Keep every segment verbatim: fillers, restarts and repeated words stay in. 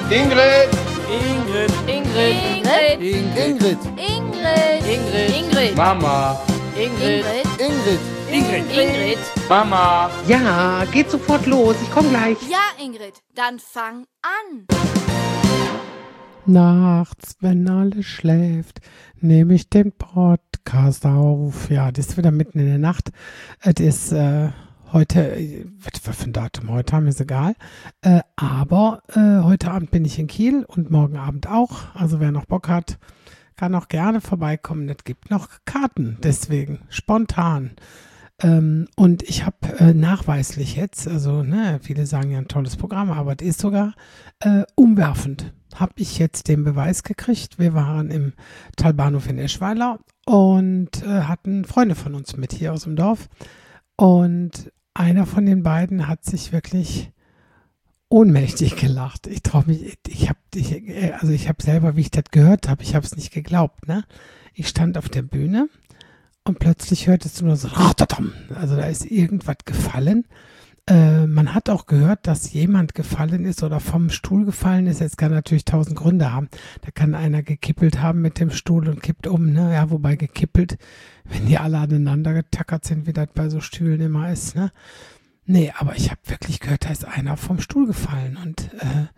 Ingrid. Ingrid. Ingrid. Ingrid. Ingrid. Ingrid. Ingrid. Ingrid. Mama. Ingrid. Ingrid. Ingrid. Ingrid. Mama. Ja, geht sofort los. Ich komme gleich. Ja, Ingrid, dann fang an. Nachts, wenn alles schläft, nehme ich den Podcast auf. Ja, das ist wieder mitten in der Nacht. Es ist äh, heute, was für ein Datum heute haben, ist egal. Äh, aber äh, heute Abend bin ich in Kiel und morgen Abend auch. Also wer noch Bock hat, kann auch gerne vorbeikommen. Es gibt noch Karten, deswegen spontan. Ähm, und ich habe äh, nachweislich jetzt, also ne, viele sagen ja ein tolles Programm, aber es ist sogar äh, umwerfend. Habe ich jetzt den Beweis gekriegt. Wir waren im Talbahnhof in Eschweiler und äh, hatten Freunde von uns mit hier aus dem Dorf. Und einer von den beiden hat sich wirklich ohnmächtig gelacht. Ich traue mich, ich habe, ich, also ich habe selber, wie ich das gehört habe, ich habe es nicht geglaubt. Ne? Ich stand auf der Bühne und plötzlich hörtest du nur so, also da ist irgendwas gefallen. Äh, man hat auch gehört, dass jemand gefallen ist oder vom Stuhl gefallen ist. Jetzt kann natürlich tausend Gründe haben. Da kann einer gekippelt haben mit dem Stuhl und kippt um. Ne? Ja, wobei gekippelt, wenn die alle aneinander getackert sind, wie das bei so Stühlen immer ist. Ne? Nee, aber ich habe wirklich gehört, da ist einer vom Stuhl gefallen. Und äh,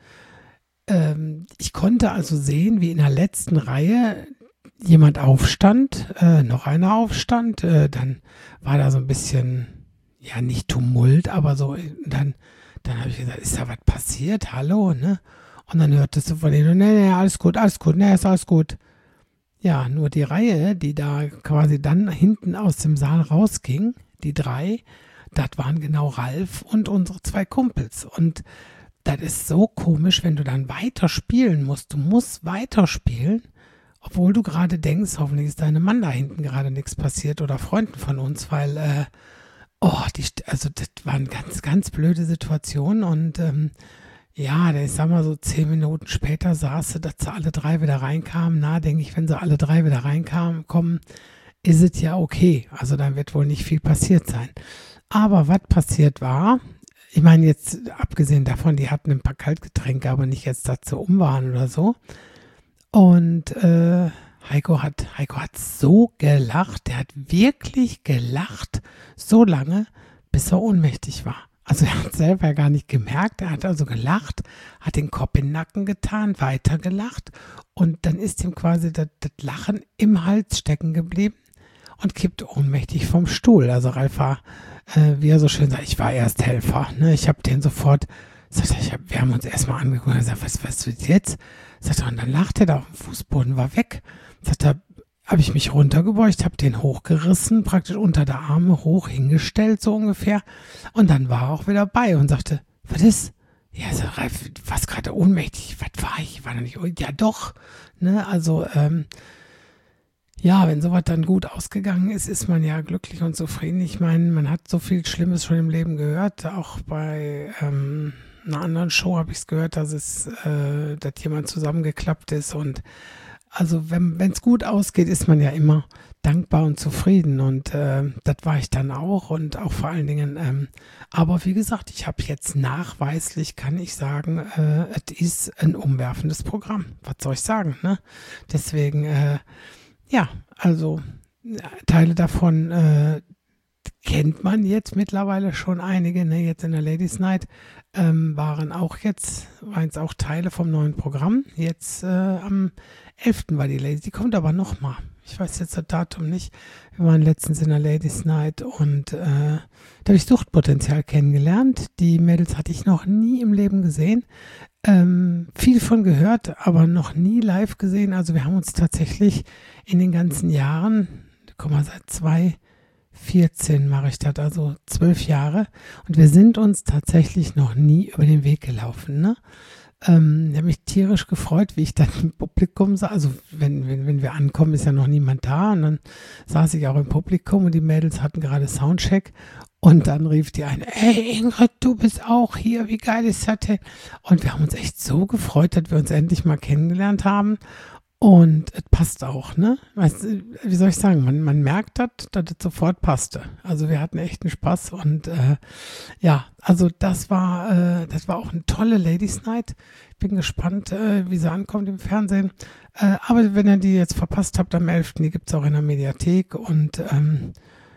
ähm, ich konnte also sehen, wie in der letzten Reihe jemand aufstand, äh, noch einer aufstand. Äh, dann war da so ein bisschen... ja, nicht Tumult, aber so, dann, dann habe ich gesagt, ist da was passiert? Hallo, ne? Und dann hörtest du von denen, nee, nee, alles gut, alles gut, nee, ist alles gut. Ja, nur die Reihe, die da quasi dann hinten aus dem Saal rausging, die drei, das waren genau Ralf und unsere zwei Kumpels. Und das ist so komisch, wenn du dann weiter spielen musst. Du musst weiterspielen, obwohl du gerade denkst, hoffentlich ist deinem Mann da hinten gerade nichts passiert oder Freunden von uns, weil, äh, Oh, die, also das war eine ganz, ganz blöde Situation und ähm, ja, ich sag mal so zehn Minuten später saß sie, dass sie alle drei wieder reinkamen. Na, denke ich, wenn sie alle drei wieder reinkamen, kommen, ist es ja okay. Also dann wird wohl nicht viel passiert sein. Aber was passiert war, ich meine jetzt abgesehen davon, die hatten ein paar Kaltgetränke, aber nicht jetzt dazu um waren oder so. Und äh, Heiko hat, Heiko hat so gelacht, der hat wirklich gelacht, so lange, bis er ohnmächtig war. Also er hat selber gar nicht gemerkt, er hat also gelacht, hat den Kopf in den Nacken getan, weiter gelacht und dann ist ihm quasi das, das Lachen im Hals stecken geblieben und kippt ohnmächtig vom Stuhl. Also Ralf war, äh, wie er so schön sagt, ich war erst Helfer. Ne? Ich habe den sofort, sagt er, ich hab, wir haben uns erstmal angeguckt und gesagt, was, was wird jetzt? Sagt er, und dann lachte er da auf dem Fußboden, war weg. Sagt er, habe ich mich runtergebeugt, habe den hochgerissen, praktisch unter der Arme hoch hingestellt, so ungefähr. Und dann war er auch wieder bei und sagte, was ist? Ja, so, Ralf, du warst gerade ohnmächtig. Was war ich? War noch nicht, ja doch. Ne, also, ähm, ja, wenn sowas dann gut ausgegangen ist, ist man ja glücklich und zufrieden. Ich meine, man hat so viel Schlimmes schon im Leben gehört. Auch bei ähm, einer anderen Show habe ich es gehört, dass es, äh, dass jemand zusammengeklappt ist und also wenn es gut ausgeht, ist man ja immer dankbar und zufrieden und äh, das war ich dann auch und auch vor allen Dingen, ähm, aber wie gesagt, ich habe jetzt nachweislich, kann ich sagen, äh, es ist ein umwerfendes Programm. Was soll ich sagen, ne? Deswegen, äh, ja, also Teile davon äh, kennt man jetzt mittlerweile schon einige, ne? Jetzt in der Ladies Night ähm, waren auch jetzt, waren jetzt auch Teile vom neuen Programm. Jetzt äh, am elften war die Ladies, die kommt aber nochmal. Ich weiß jetzt das Datum nicht. Wir waren letztens in der Ladies Night und äh, da habe ich Suchtpotenzial kennengelernt. Die Mädels hatte ich noch nie im Leben gesehen. Ähm, viel von gehört, aber noch nie live gesehen. Also wir haben uns tatsächlich in den ganzen Jahren, guck mal, seit zwei vierzehn mache ich das, also zwölf Jahre. Und wir sind uns tatsächlich noch nie über den Weg gelaufen, ne? Ähm, ich habe mich tierisch gefreut, wie ich dann im Publikum saß. Also wenn, wenn, wenn wir ankommen, ist ja noch niemand da. Und dann saß ich auch im Publikum und die Mädels hatten gerade Soundcheck. Und dann rief die eine, ey Ingrid, du bist auch hier, wie geil ist das denn? Und wir haben uns echt so gefreut, dass wir uns endlich mal kennengelernt haben. Und es passt auch, ne? Weißt, du, wie soll ich sagen, man, man merkt, dass das sofort passte. Also wir hatten echt einen Spaß und äh, ja, also das war, äh, das war auch eine tolle Ladies Night. Ich bin gespannt, äh, wie sie ankommt im Fernsehen. Äh, aber wenn ihr die jetzt verpasst habt am elften, die gibt es auch in der Mediathek und ähm,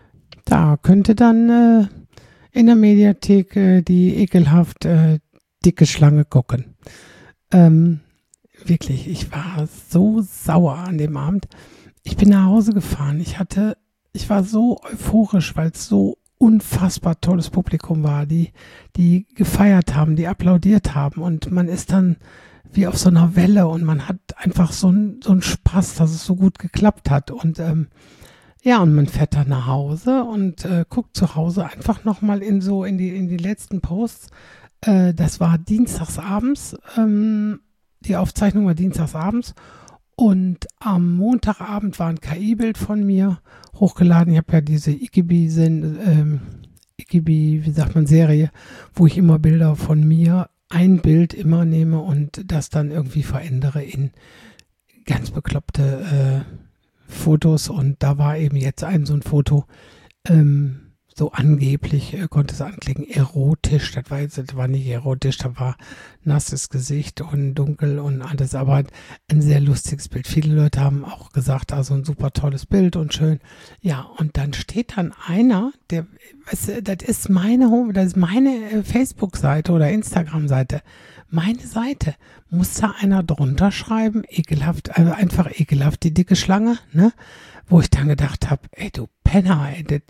da könnt ihr dann äh, in der Mediathek äh, die ekelhaft äh, dicke Schlange gucken. Ähm, Wirklich, ich war so sauer an dem Abend. Ich bin nach Hause gefahren. Ich hatte, ich war so euphorisch, weil es so unfassbar tolles Publikum war, die, die gefeiert haben, die applaudiert haben und man ist dann wie auf so einer Welle und man hat einfach so einen so einen Spaß, dass es so gut geklappt hat und ähm, ja, und man fährt dann nach Hause und äh, guckt zu Hause einfach nochmal in so in die, in die letzten Posts. Äh, das war dienstagsabends, ähm, die Aufzeichnung war dienstagsabends und am Montagabend war ein K I-Bild von mir hochgeladen. Ich habe ja diese Ikibi, ähm, Ikibi, wie sagt man, Serie, wo ich immer Bilder von mir, ein Bild immer nehme und das dann irgendwie verändere in ganz bekloppte äh, Fotos. Und da war eben jetzt ein so ein Foto, ähm, so angeblich äh, konnte es anklicken, erotisch, das war, jetzt, das war nicht erotisch, da war nasses Gesicht und dunkel und alles, aber ein sehr lustiges Bild. Viele Leute haben auch gesagt, also ein super tolles Bild und schön. Ja, und dann steht dann einer, der, weißt du, das ist meine Home, das ist meine äh, Facebook-Seite oder Instagram-Seite. Meine Seite, muss da einer drunter schreiben, ekelhaft, also einfach ekelhaft, die dicke Schlange, ne? Wo ich dann gedacht habe, ey, du Penner, ey, das,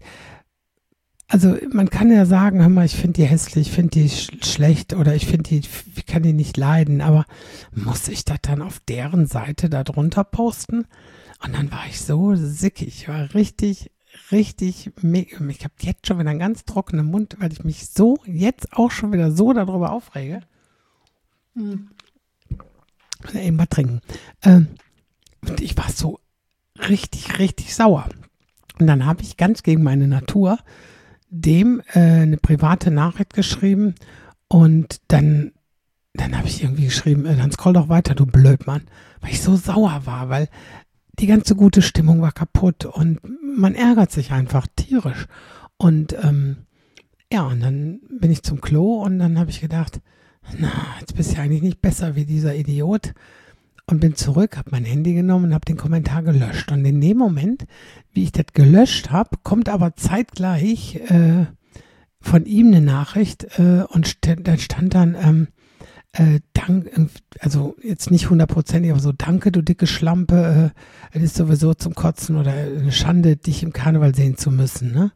also man kann ja sagen, hör mal, ich finde die hässlich, ich finde die sch- schlecht oder ich finde die, ich kann die nicht leiden, aber muss ich das dann auf deren Seite da drunter posten? Und dann war ich so sickig, ich war richtig, richtig, mega, ich habe jetzt schon wieder einen ganz trockenen Mund, weil ich mich so, jetzt auch schon wieder so darüber aufrege. Hm. Eben mal trinken. Ähm, und ich war so richtig, richtig sauer. Und dann habe ich ganz gegen meine Natur dem äh, eine private Nachricht geschrieben und dann, dann habe ich irgendwie geschrieben, äh, dann scroll doch weiter, du Blödmann, weil ich so sauer war, weil die ganze gute Stimmung war kaputt und man ärgert sich einfach tierisch. Und ähm, ja, und dann bin ich zum Klo und dann habe ich gedacht, na, jetzt bist du ja eigentlich nicht besser wie dieser Idiot. Und bin zurück, habe mein Handy genommen und habe den Kommentar gelöscht. Und in dem Moment, wie ich das gelöscht habe, kommt aber zeitgleich äh, von ihm eine Nachricht äh, und st- da stand dann, ähm, äh, dank, also jetzt nicht hundertprozentig, aber so, danke, du dicke Schlampe, äh, es ist sowieso zum Kotzen oder eine Schande, dich im Karneval sehen zu müssen. Ne?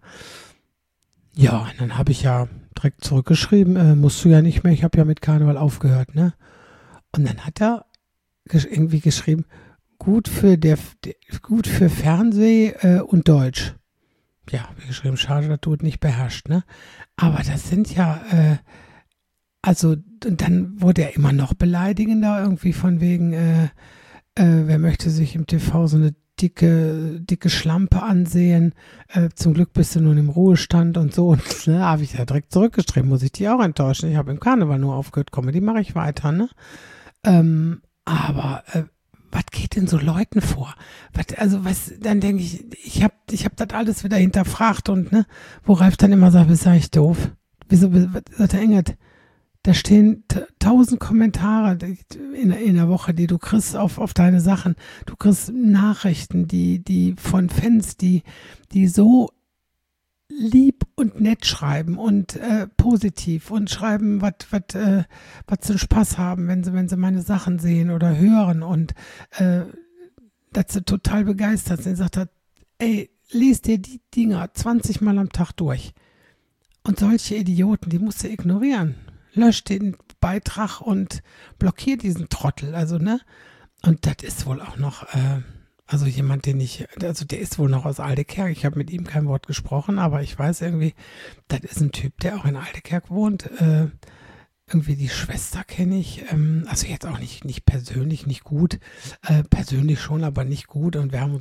Ja, und dann habe ich ja direkt zurückgeschrieben, äh, musst du ja nicht mehr, ich habe ja mit Karneval aufgehört. Ne? Und dann hat er irgendwie geschrieben, gut für der, der gut für Fernseh äh, und Deutsch. Ja, habe ich geschrieben, schade, dass du es nicht beherrscht, ne? Aber das sind ja, äh, also, und dann wurde er immer noch beleidigender, irgendwie von wegen, äh, äh, wer möchte sich im T V so eine dicke, dicke Schlampe ansehen, äh, zum Glück bist du nun im Ruhestand und so, und ne, habe ich ja direkt zurückgeschrieben, muss ich dich auch enttäuschen, ich habe im Karneval nur aufgehört, Comedy mache ich weiter, ne? Ähm, Aber äh, was geht denn so Leuten vor? Was, also was, dann denke ich, ich habe ich hab das alles wieder hinterfragt und ne, wo Ralf dann immer sagt, bist du eigentlich doof? Wieso, was sagt der Engert? Da stehen t- tausend Kommentare in, in der Woche, die du kriegst auf, auf deine Sachen. Du kriegst Nachrichten, die, die von Fans, die, die so lieb und nett schreiben und äh, positiv und schreiben, was äh, sie einen Spaß haben, wenn sie, wenn sie meine Sachen sehen oder hören und äh, dass sie total begeistert sind. Sagt er, ey, lies dir die Dinger zwanzig Mal am Tag durch. Und solche Idioten, die musst du ignorieren. Lösch den Beitrag und blockier diesen Trottel. Also, ne? Und das ist wohl auch noch äh, Also jemand, den ich, also der ist wohl noch aus Aldekerk. Ich habe mit ihm kein Wort gesprochen, aber ich weiß irgendwie, das ist ein Typ, der auch in Aldekerk wohnt. Äh, irgendwie die Schwester kenne ich. Ähm, also jetzt auch nicht, nicht persönlich, nicht gut. Äh, persönlich schon, aber nicht gut. Und wir haben uns auf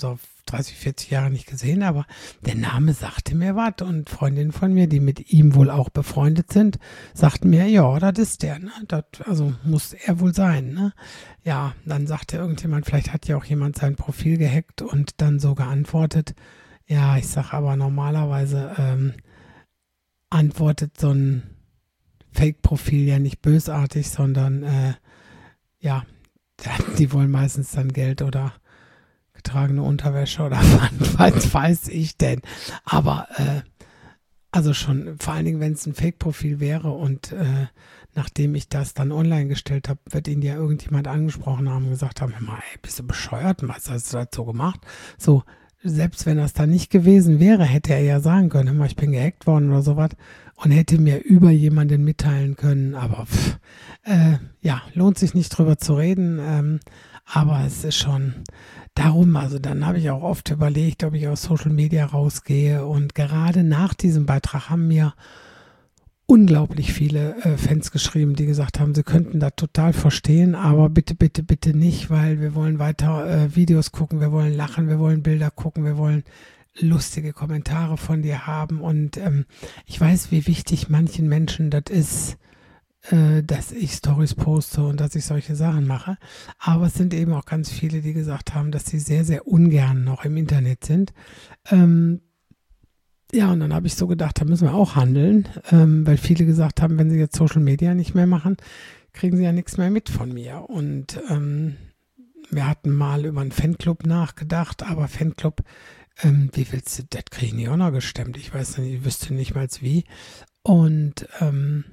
dreißig, vierzig Jahre nicht gesehen, aber der Name sagte mir was und Freundinnen von mir, die mit ihm wohl auch befreundet sind, sagten mir, ja, das ist der, ne? Das, also muss er wohl sein, ne? Ja, dann sagte irgendjemand, vielleicht hat ja auch jemand sein Profil gehackt und dann so geantwortet. Ja, ich sag aber normalerweise ähm, antwortet so ein Fake-Profil ja nicht bösartig, sondern äh, ja, die wollen meistens dann Geld oder getragene Unterwäsche oder was weiß ich denn. Aber äh, also schon, vor allen Dingen, wenn es ein Fake-Profil wäre und äh, nachdem ich das dann online gestellt habe, wird ihn ja irgendjemand angesprochen haben und gesagt haben, hör mal, ey, bist du bescheuert? Was hast du das so gemacht? So, selbst wenn das da nicht gewesen wäre, hätte er ja sagen können, hör mal, ich bin gehackt worden oder sowas und hätte mir über jemanden mitteilen können. Aber pff, äh, ja, lohnt sich nicht drüber zu reden. Ähm, aber es ist schon darum, also dann habe ich auch oft überlegt, ob ich aus Social Media rausgehe. Und gerade nach diesem Beitrag haben mir unglaublich viele äh, Fans geschrieben, die gesagt haben, sie könnten das total verstehen, aber bitte, bitte, bitte nicht, weil wir wollen weiter äh, Videos gucken, wir wollen lachen, wir wollen Bilder gucken, wir wollen lustige Kommentare von dir haben. Und ähm, ich weiß, wie wichtig manchen Menschen das ist, äh, dass ich Stories poste und dass ich solche Sachen mache. Aber es sind eben auch ganz viele, die gesagt haben, dass sie sehr, sehr ungern noch im Internet sind. Ähm, Ja, und dann habe ich so gedacht, da müssen wir auch handeln, ähm, weil viele gesagt haben, wenn sie jetzt Social Media nicht mehr machen, kriegen sie ja nichts mehr mit von mir. Und ähm, wir hatten mal über einen Fanclub nachgedacht, aber Fanclub, ähm, wie willst du, das kriege ich nicht auch noch gestemmt. Ich weiß nicht, ich wüsste nicht mal wie. Und ähm,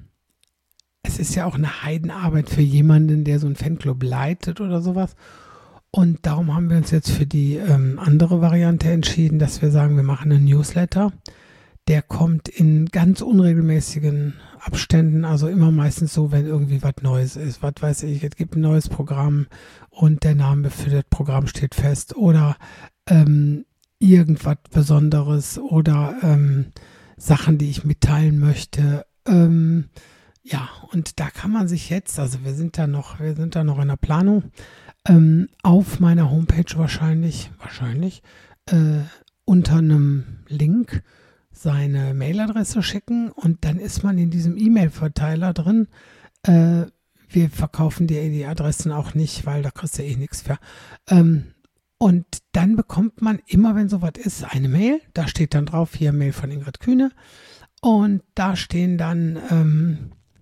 es ist ja auch eine Heidenarbeit für jemanden, der so einen Fanclub leitet oder sowas. Und darum haben wir uns jetzt für die ähm, andere Variante entschieden, dass wir sagen, wir machen einen Newsletter. Der kommt in ganz unregelmäßigen Abständen, also immer meistens so, wenn irgendwie was Neues ist. Was weiß ich, es gibt ein neues Programm und der Name für das Programm steht fest oder ähm, irgendwas Besonderes oder ähm, Sachen, die ich mitteilen möchte. Ähm, ja, und da kann man sich jetzt, also wir sind da noch, wir sind da noch in der Planung, Ähm, auf meiner Homepage wahrscheinlich, wahrscheinlich äh, unter einem Link seine Mailadresse schicken und dann ist man in diesem E-Mail-Verteiler drin. Äh, wir verkaufen dir die Adressen auch nicht, weil da kriegst du eh nichts für. Ähm, und dann bekommt man immer, wenn sowas ist, eine Mail. Da steht dann drauf, hier Mail von Ingrid Kühne. Und da stehen dann ähm,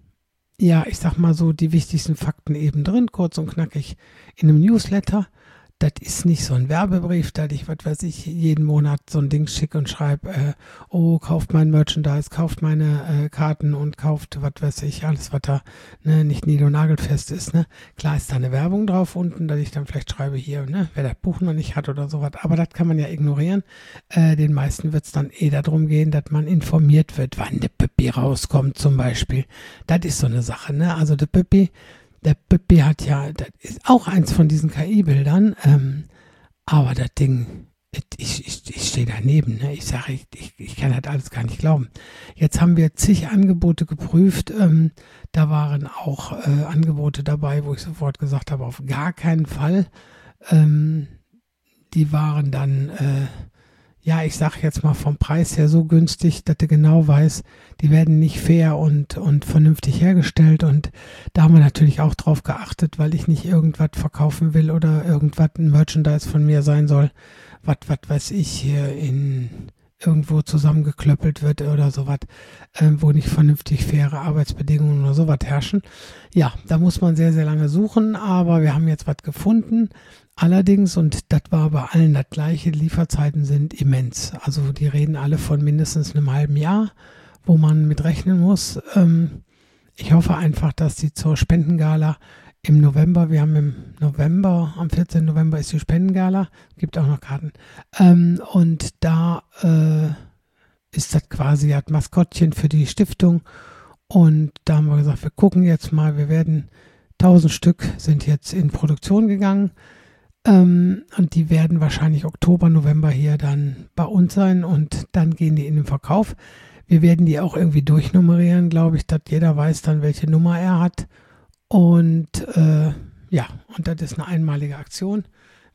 ja, ich sag mal so, die wichtigsten Fakten eben drin, kurz und knackig in einem Newsletter. Das ist nicht so ein Werbebrief, da ich, was weiß ich, jeden Monat so ein Ding schicke und schreibe, äh, oh, kauft mein Merchandise, kauft meine äh, Karten und kauft, was weiß ich, alles, was da ne, nicht nied- und nagelfest ist. Ne. Klar ist da eine Werbung drauf unten, dass ich dann vielleicht schreibe hier, ne, wer das Buch noch nicht hat oder sowas, aber das kann man ja ignorieren. Äh, den meisten wird es dann eh darum gehen, dass man informiert wird, wann der Püppi rauskommt zum Beispiel. Das ist so eine Sache, ne, also der Püppi, Der Püppi hat ja, das ist auch eins von diesen K I-Bildern, ähm, aber das Ding, ich, ich, ich stehe daneben, ne? Ich sage, ich, ich, ich kann das alles gar nicht glauben. Jetzt haben wir zig Angebote geprüft, ähm, da waren auch äh, Angebote dabei, wo ich sofort gesagt habe, auf gar keinen Fall. Ähm, die waren dann, äh, ja, ich sage jetzt mal vom Preis her so günstig, dass du genau weißt, die werden nicht fair und, und vernünftig hergestellt. Und da haben wir natürlich auch drauf geachtet, weil ich nicht irgendwas verkaufen will oder irgendwas ein Merchandise von mir sein soll, was, was weiß ich, hier in irgendwo zusammengeklöppelt wird oder sowas, äh, wo nicht vernünftig faire Arbeitsbedingungen oder sowas herrschen. Ja, da muss man sehr, sehr lange suchen, aber wir haben jetzt was gefunden. Allerdings, und das war bei allen das gleiche, Lieferzeiten sind immens. Also die reden alle von mindestens einem halben Jahr, wo man mit rechnen muss. Ähm, ich hoffe einfach, dass die zur Spendengala im November, wir haben im November, am vierzehnten November ist die Spendengala, gibt auch noch Karten. Ähm, und da äh, ist das quasi das Maskottchen für die Stiftung. Und da haben wir gesagt, wir gucken jetzt mal, wir werden, tausend Stück sind jetzt in Produktion gegangen. Ähm, und die werden wahrscheinlich Oktober, November hier dann bei uns sein und dann gehen die in den Verkauf. Wir werden die auch irgendwie durchnummerieren, glaube ich, dass jeder weiß dann, welche Nummer er hat. Und äh, ja, und das ist eine einmalige Aktion.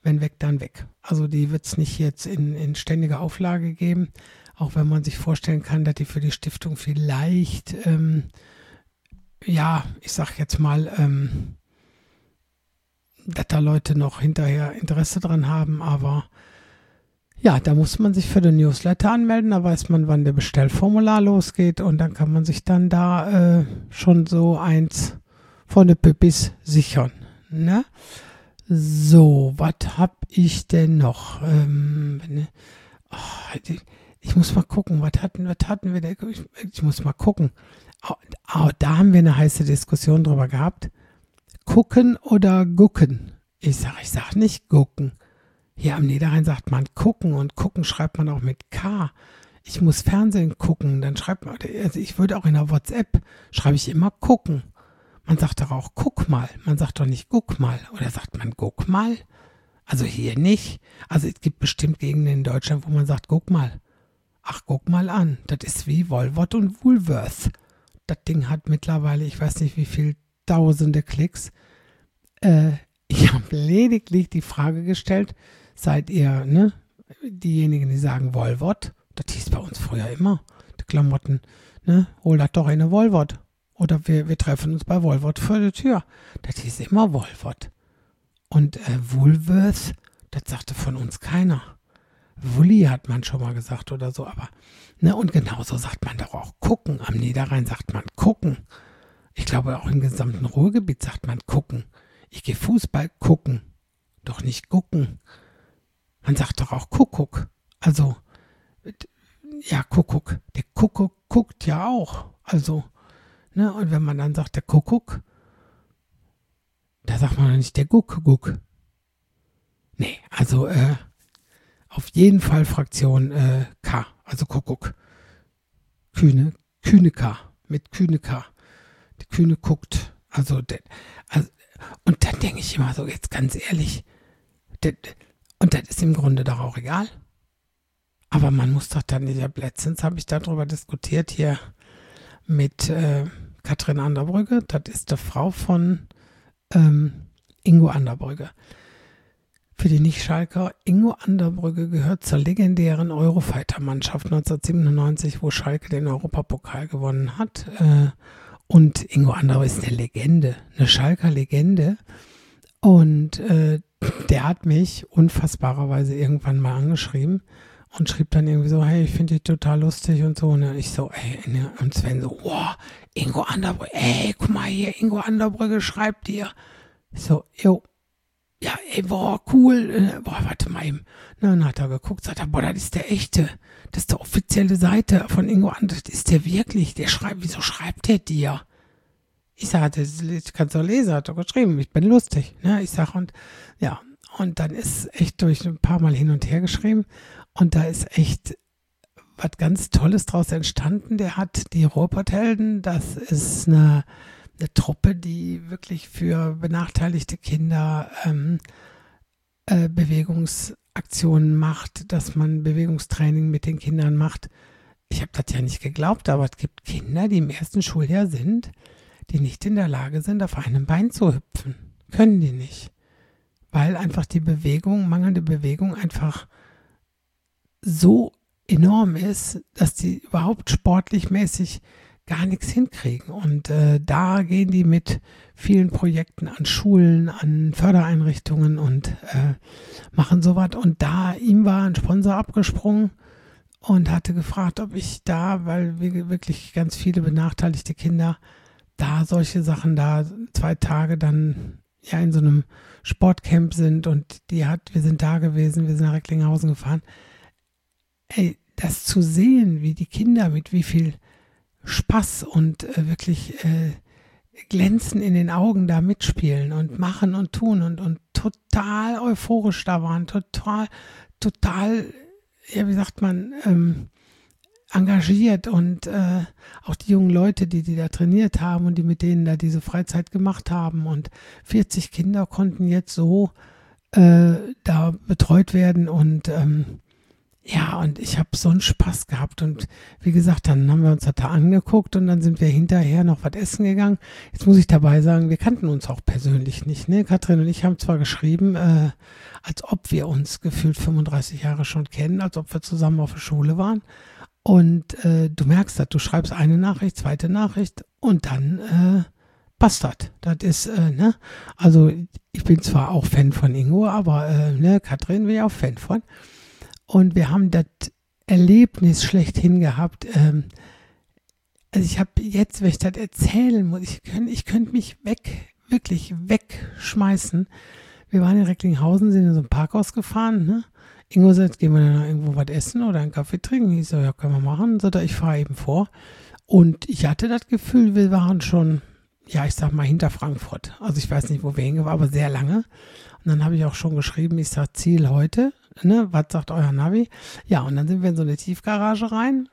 wenn weg, dann weg. Also die wird es nicht jetzt in, in ständiger Auflage geben, auch wenn man sich vorstellen kann, dass die für die Stiftung vielleicht, ähm, ja, ich sag jetzt mal, ähm, dass da Leute noch hinterher Interesse dran haben, aber ja, da muss man sich für den Newsletter anmelden, da weiß man, wann der Bestellformular losgeht und dann kann man sich dann da äh, schon so eins von den Püppis sichern, ne? So, was hab ich denn noch? Ähm, ne? Oh, ich, ich muss mal gucken, was hatten, was hatten wir da? Ich, ich muss mal gucken. Oh, oh, da haben wir eine heiße Diskussion drüber gehabt. Gucken oder gucken? Ich sag, ich sag nicht gucken. Hier am Niederrhein sagt man gucken und gucken schreibt man auch mit K. Ich muss Fernsehen gucken, dann schreibt man, also ich würde auch in der WhatsApp, schreibe ich immer gucken. Man sagt doch auch guck mal, man sagt doch nicht guck mal. Oder sagt man guck mal? Also hier nicht. Also es gibt bestimmt Gegenden in Deutschland, wo man sagt guck mal. Ach, guck mal an. Das ist wie Wolwort und Woolworth. Das Ding hat mittlerweile, ich weiß nicht wie viel tausende Klicks. Äh, ich habe lediglich die Frage gestellt, seid ihr, ne, diejenigen, die sagen Wolwort, das hieß bei uns früher immer, die Klamotten, ne, hol das doch eine Wolwort. Oder wir, wir treffen uns bei Wolwort vor der Tür. Das hieß immer Wolwort. Und äh, Woolworth, das sagte von uns keiner. Wulli hat man schon mal gesagt oder so, aber, ne, und genauso sagt man doch auch gucken. Am Niederrhein sagt man gucken. Ich glaube, auch im gesamten Ruhrgebiet sagt man gucken. Ich gehe Fußball gucken, doch nicht gucken. Man sagt doch auch Kuckuck. Also, ja, Kuckuck. Der Kuckuck guckt ja auch. Also, ne, und wenn man dann sagt, der Kuckuck, da sagt man doch nicht der Guck-Guck. Nee, also, äh, auf jeden Fall Fraktion äh, K, also Kuckuck. Kühne, Kühne K, mit Kühne K. Die Kühne guckt. Also, de, also und dann denke ich immer so, jetzt ganz ehrlich, de, und das ist im Grunde doch auch egal. Aber man muss doch dann, ich hab, letztens habe ich darüber diskutiert hier mit äh, Katrin Anderbrügge, das ist die Frau von ähm, Ingo Anderbrügge. Für die Nicht-Schalker, Ingo Anderbrügge gehört zur legendären Eurofighter-Mannschaft neunzehnhundertsiebenundneunzig, wo Schalke den Europapokal gewonnen hat. Äh, und Ingo Anderbrügge ist eine Legende, eine Schalker Legende. Und äh, der hat mich unfassbarerweise irgendwann mal angeschrieben und schrieb dann irgendwie so, hey, ich finde dich total lustig und so. Und ich so, ey, und Sven so, wow, Ingo Anderbrügge, ey, guck mal hier, Ingo Anderbrügge schreibt dir. Ich so, jo. Ja, ey, boah, cool. Boah, warte mal eben. Na, dann hat er geguckt, sagt er, boah, das ist der echte. Das ist die offizielle Seite von Ingo Anderbrügge. Das ist der wirklich. Der schreibt, wieso schreibt der dir? Ich sage, das kannst du lesen, hat er geschrieben. Ich bin lustig. Ne? Ich sage, und ja, und dann ist echt durch ein paar Mal hin und her geschrieben. Und da ist echt was ganz Tolles draus entstanden. Der hat die Ruhrpotthelden, das ist eine eine Truppe, die wirklich für benachteiligte Kinder ähm, äh, Bewegungsaktionen macht, dass man Bewegungstraining mit den Kindern macht. Ich habe das ja nicht geglaubt, aber es gibt Kinder, die im ersten Schuljahr sind, die nicht in der Lage sind, auf einem Bein zu hüpfen. Können die nicht. Weil einfach die Bewegung, mangelnde Bewegung einfach so enorm ist, dass die überhaupt sportlich mäßig gar nichts hinkriegen. Und äh, da gehen die mit vielen Projekten an Schulen, an Fördereinrichtungen und äh, machen sowas. Und da, ihm war ein Sponsor abgesprungen und hatte gefragt, ob ich da, weil wir wirklich ganz viele benachteiligte Kinder, da solche Sachen da zwei Tage dann ja in so einem Sportcamp sind und die hat, wir sind da gewesen, wir sind nach Recklinghausen gefahren. Ey, das zu sehen, wie die Kinder mit wie viel Spaß und äh, wirklich äh, Glänzen in den Augen da mitspielen und machen und tun und, und total euphorisch da waren, total, total, ja, wie sagt man, ähm, engagiert und äh, auch die jungen Leute, die die da trainiert haben und die mit denen da diese Freizeit gemacht haben und vierzig Kinder konnten jetzt so äh, da betreut werden und ähm, Ja, und ich habe so einen Spaß gehabt. Und wie gesagt, dann haben wir uns das da angeguckt und dann sind wir hinterher noch was essen gegangen. Jetzt muss ich dabei sagen, wir kannten uns auch persönlich nicht. Ne? Katrin und ich haben zwar geschrieben, äh, als ob wir uns gefühlt fünfunddreißig Jahre schon kennen, als ob wir zusammen auf der Schule waren. Und äh, du merkst das, du schreibst eine Nachricht, zweite Nachricht und dann äh, passt das. Das ist, äh, ne? Also ich bin zwar auch Fan von Ingo, aber äh, ne, Katrin bin ich auch Fan von. Und wir haben das Erlebnis schlechthin gehabt. Ähm, also ich habe jetzt, wenn ich das erzählen muss, ich könnte ich könnt mich weg, wirklich wegschmeißen. Wir waren in Recklinghausen, sind in so ein Parkhaus gefahren. Ne? Ingo sagt, gehen wir dann noch irgendwo was essen oder einen Kaffee trinken? Ich so, ja, können wir machen. Sagt er, ich fahre eben vor. Und ich hatte das Gefühl, wir waren schon, ja, ich sag mal, hinter Frankfurt. Also ich weiß nicht, wo wir hingefahren, aber sehr lange. Und dann habe ich auch schon geschrieben, ich sag, Ziel heute. Ne, was sagt euer Navi? Ja, und dann sind wir in so eine Tiefgarage rein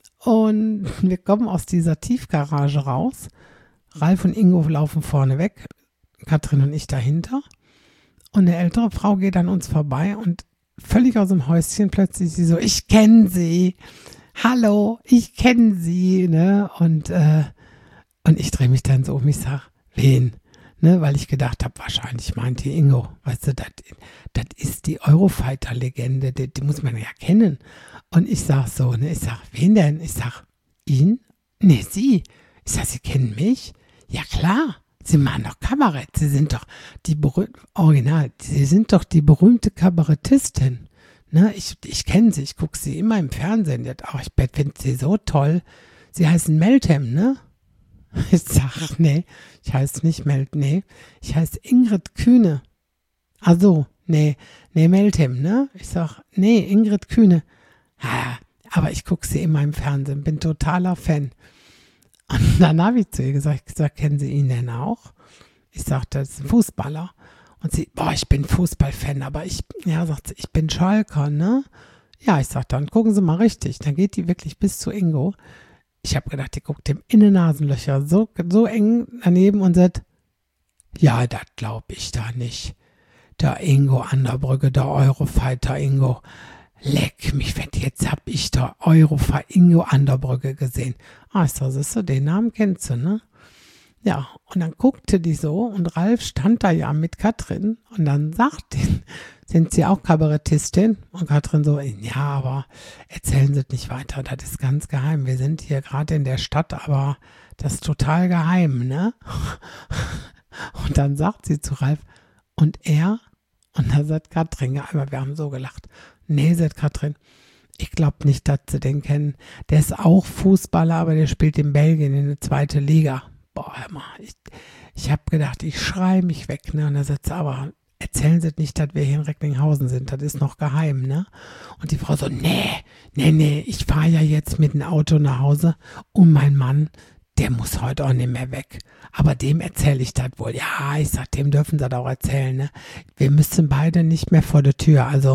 und wir kommen aus dieser Tiefgarage raus. Ralf und Ingo laufen vorne weg, Katrin und ich dahinter. Und eine ältere Frau geht an uns vorbei und völlig aus dem Häuschen plötzlich sie so, ich kenne sie. Hallo, ich kenne sie. Ne? Und, äh, und ich drehe mich dann so um, ich sage, wen? Ne, weil ich gedacht habe, wahrscheinlich meint die Ingo, weißt du, das ist die Eurofighter-Legende, die, die muss man ja kennen. Und ich sag so, ne, ich sag, wen denn? Ich sag, ihn? Ne, sie. Ich sag, sie kennen mich? Ja klar, sie machen doch Kabarett, sie sind doch die berühmte, original, sie sind doch die berühmte Kabarettistin. Ne, ich, ich kenne sie, ich gucke sie immer im Fernsehen, oh, ich finde sie so toll. Sie heißen Meltem, ne? Ich sag, nee, ich heiße nicht Melt, nee, ich heiße Ingrid Kühne. Ach so, nee, nee, Meltem, ne? Ich sag, nee, Ingrid Kühne. Ja, aber ich gucke sie immer im Fernsehen, bin totaler Fan. Und dann habe ich zu ihr gesagt, ich sag, kennen Sie ihn denn auch? Ich sag, das ist ein Fußballer. Und sie, boah, ich bin Fußballfan, aber ich, ja, sagt sie, ich bin Schalker, ne? Ja, ich sag, dann gucken Sie mal richtig. Dann geht die wirklich bis zu Ingo. Ich habe gedacht, die guckt dem in die Nasenlöcher so, so eng daneben und sagt, ja, das glaube ich da nicht. Der Ingo an der Brücke, der Eurofighter Ingo. Leck mich fett, jetzt hab ich der Eurofighter Ingo an der Brücke gesehen. Ah, ist das so, den Namen kennst du, ne? Ja, und dann guckte die so und Ralf stand da ja mit Katrin und dann sagt die, sind Sie auch Kabarettistin? Und Katrin so, ja, aber erzählen Sie es nicht weiter, das ist ganz geheim. Wir sind hier gerade in der Stadt, aber das ist total geheim, ne? Und dann sagt sie zu Ralf, und er? Und da sagt Katrin, ja, aber wir haben so gelacht. Nee, sagt Katrin, ich glaube nicht, dass Sie den kennen. Der ist auch Fußballer, aber der spielt in Belgien in der zweiten Liga. Boah, hör mal, ich, ich habe gedacht, ich schreie mich weg, ne? Und er sagt, aber erzählen Sie nicht, dass wir hier in Recklinghausen sind, das ist noch geheim, ne? Und die Frau so, nee, nee, nee, ich fahre ja jetzt mit dem Auto nach Hause und mein Mann, der muss heute auch nicht mehr weg. Aber dem erzähle ich das wohl. Ja, ich sag, dem dürfen Sie das auch erzählen, ne? Wir müssen beide nicht mehr vor der Tür, also